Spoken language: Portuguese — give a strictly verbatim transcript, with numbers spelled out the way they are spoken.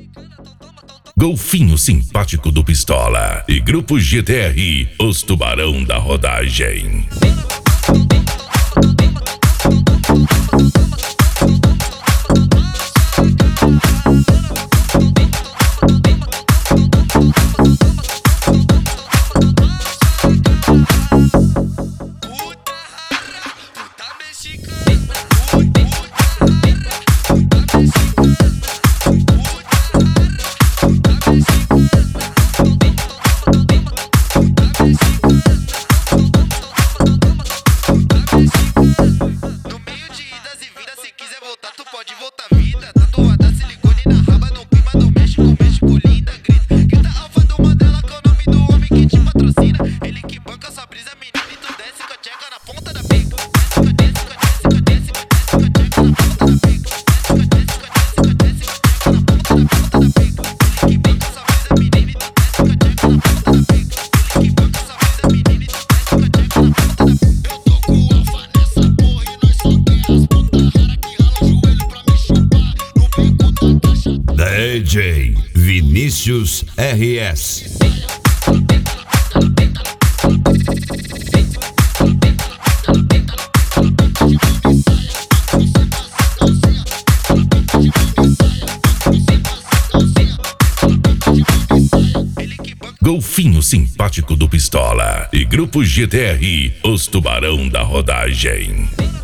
Golfinho simpático do Pistola e Grupo G T R, os tubarão da rodagem. Pode voltar vida, tatuada, silicone na raba, no clima do México, México linda, grita, grita alfa do Mandela, que é o nome do homem que te patrocina. Ele que banca sua brisa, menina, e tu desce com a tcheca na ponta da pica. Desce com a desce com a desce com a desce com a tcheca na ponta da pica. Desce com a desce com a desce com a desce com a tcheca na ponta da ponta da pica. Ele que banca sua brisa, menina, e tu desce com a tcheca na ponta da pica. Ele que banca sua brisa, menina, e tu desce com a tcheca na ponta da pica. Eu tô com o alfa nessa porra e nós só tem as putas rara que rala o joelho pra me chupar no bico da caixa. D J Vinícius R S. Golfinho simpático do Pistola e Grupo G T R, os tubarão da rodagem.